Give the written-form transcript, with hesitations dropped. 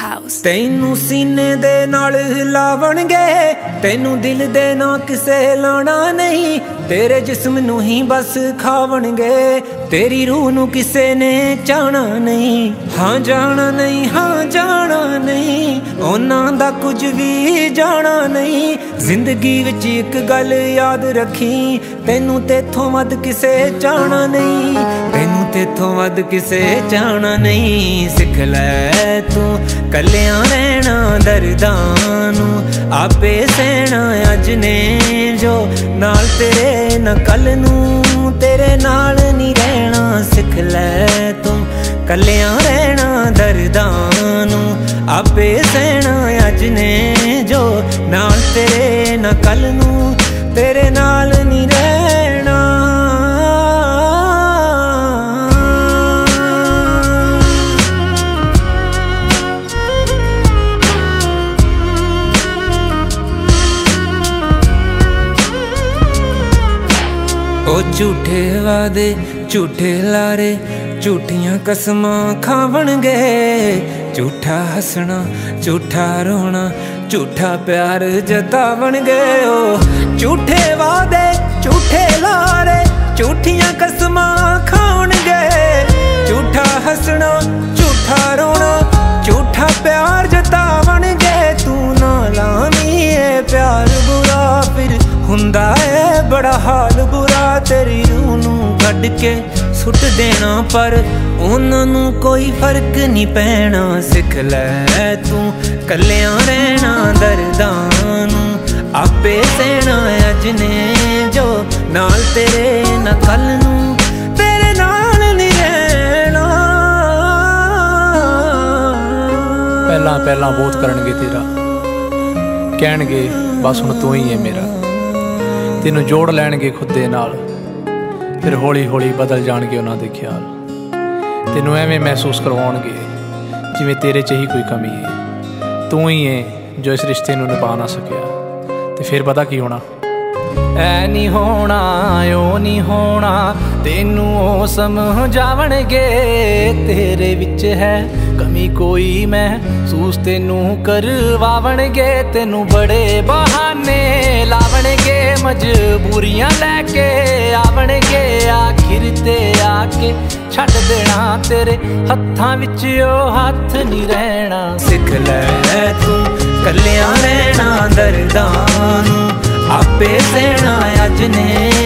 house। ਤੈਨੂੰ ਸੀਨੇ ਦੇ ਨਾਲ ਹਿਲਾਵਣਗੇ, ਤੈਨੂੰ ਦਿਲ ਦੇ ਨਾ ਕਿਸੇ ਲਾਣਾ ਨਹੀਂ, ਤੇਰੇ ਜਿਸਮ ਨੂੰ ਹੀ ਬਸ ਖਾਵਣਗੇ, ਤੇਰੀ ਰੂਹ ਨੂੰ ਕਿਸੇ ਨੇ ਚਾਹਣਾ ਨਹੀਂ। ਹਾਂ ਜਾਣਾ ਨਹੀਂ, ਹਾਂ ਜਾਣਾ ਨਹੀਂ, ਉਹਨਾਂ ਦਾ ਕੁਝ ਵੀ ਜਾਣਾ ਨਹੀਂ। ਜ਼ਿੰਦਗੀ ਵਿੱਚ ਇੱਕ ਗੱਲ ਯਾਦ ਰੱਖੀ, ਤੈਨੂੰ ਤੇਥੋਂ ਵੱਧ ਕਿਸੇ ਚਾਹਣਾ ਨਹੀਂ, ਤੈਨੂੰ ਤੇਥੋਂ ਵੱਧ ਕਿਸੇ ਚਾਹਣਾ ਨਹੀਂ। ਸਿੱਖ ਲੈ ਤੂੰ ਕੱਲਿਆਂ ਰਹਿਣਾ, ਦਰਦਾਂ ਨੂੰ ਆਪੇ ਸਹਿਣਾ। ਅੱਜ ਨੇ ਜੋ ਨਾਲ ਤੇਰੇ ਨਾ ਕੱਲ ਨੂੰ ਤੇਰੇ ਨਾਲ ਨਹੀਂ ਰਹਿਣਾ। ਸਿੱਖ ਲੈ ਤੂੰ ਕੱਲਿਆਂ ਰਹਿਣਾ, ਦਰਦਾਂ ਨੂੰ ਆਪੇ ਸਹਿਣਾ। ਅੱਜ ਨੇ ਜੋ ਨਾਲ ਤੇਰੇ ਨਾ ਕੱਲ ਨੂੰ ਤੇਰੇ ਨਾਲ ਨਹੀਂ ਰਹਿਣਾ। ਉਹ ਝੂਠੇ ਵਾਦੇ, ਝੂਠੇ ਲਾਰੇ, ਝੂਠੀਆਂ ਕਸਮਾਂ ਖਾਵਣਗੇ, ਝੂਠਾ ਹੱਸਣਾ, ਝੂਠਾ ਰੋਣਾ, ਝੂਠਾ ਪਿਆਰ ਜਤਾਵਣਗੇ। ਉਹ ਝੂਠੇ ਵਾਦੇ, ਝੂਠੇ ਲਾਰੇ, ਝੂਠੀਆਂ ਕਸਮਾਂ ਖਾਵਣਗੇ, ਝੂਠਾ ਹੱਸਣਾ, ਝੂਠਾ ਰੋਣਾ, ਝੂਠਾ ਪਿਆਰ ਜਤਾਵਣਗੇ। ਤੂੰ ਨਾ ਲਾਵੀਂ ਇਹ ਪਿਆਰ ਬੁਰਾ, ਫਿਰ ਹੁੰਦਾ ਏ ਬੜਾ ਹਾਲ ਬੁਰਾ। ਤੇਰੀ ਰੂਹ ਨੂੰ ਕੱਢ ਕੇ ਸੁੱਟ ਦੇਣਾ, ਪਰ ਉਹਨਾਂ ਨੂੰ ਕੋਈ ਫਰਕ ਨਹੀਂ ਪੈਣਾ। ਸਿੱਖ ਲੈ ਤੂੰ ਕੱਲਿਆਂ ਰਹਿਣਾ, ਦਰਦਾਂ ਨੂੰ ਆਪੇ ਸਹਿਣਾ। ਅੱਜ ਨੇ ਜੋ ਨਾਲ ਤੇਰੇ ਨਾ ਕੱਲ ਨੂੰ ਤੇਰੇ ਨਾਲ ਨਹੀਂ ਰਹਿਣਾ। ਪਹਿਲਾਂ ਪਹਿਲਾਂ ਬਹੁਤ ਕਰਨਗੇ ਤੇਰਾ, ਕਹਿਣਗੇ ਬਸ ਹੁਣ ਤੂੰ ਹੀ ਹੈ ਮੇਰਾ, ਤੈਨੂੰ ਜੋੜ ਲੈਣਗੇ ਖੁਦ ਦੇ ਨਾਲ, ਫਿਰ ਹੌਲੀ ਹੌਲੀ ਬਦਲ ਜਾਣਗੇ ਉਹਨਾਂ ਦੇ ਖਿਆਲ। ਤੈਨੂੰ ਐਵੇਂ ਮਹਿਸੂਸ ਕਰਵਾਉਣਗੇ ਜਿਵੇਂ ਤੇਰੇ 'ਚ ਹੀ ਕੋਈ ਕਮੀ ਹੈ। ਤੂੰ ਹੀ ਹੈ ਜੋ ਇਸ ਰਿਸ਼ਤੇ ਨੂੰ ਨਿਭਾ ਨਾ ਸਕਿਆ, ਤੇ ਫਿਰ ਪਤਾ ਕੀ ਹੋਣਾ। ਐ ਨਹੀਂ ਹੋਣਾ, ਉਹ ਨਹੀਂ ਹੋਣਾ, ਤੈਨੂੰ ਉਹ ਸਮਝਾਵਣਗੇ। ਤੇਰੇ ਵਿੱਚ ਹੈ ਕਮੀ ਕੋਈ ਮਹਿਸੂਸ ਤੈਨੂੰ ਕਰਵਾਵਣਗੇ, ਤੈਨੂੰ ਬੜੇ ਬਹਾਨੇ ਲਾਵਣਗੇ, ਮਜਬੂਰੀਆਂ ਲੈ ਕੇ ਆਵਣਗੇ। ਆਖਿਰ ਤੇ ਆ ਕੇ ਛੱਡ ਦੇਣਾ, ਤੇਰੇ ਹੱਥਾਂ ਵਿੱਚ ਉਹ ਹੱਥ ਨਹੀਂ ਰਹਿਣਾ। ਸਿੱਖ ਲੈ ਤੂੰ ਕੱਲਿਆਂ ਰਹਿਣਾ, ਦਰਦਾਂ ਨੂੰ ਆਪੇ ਸਹਿਣਾ। ਅੱਜ ਨੇ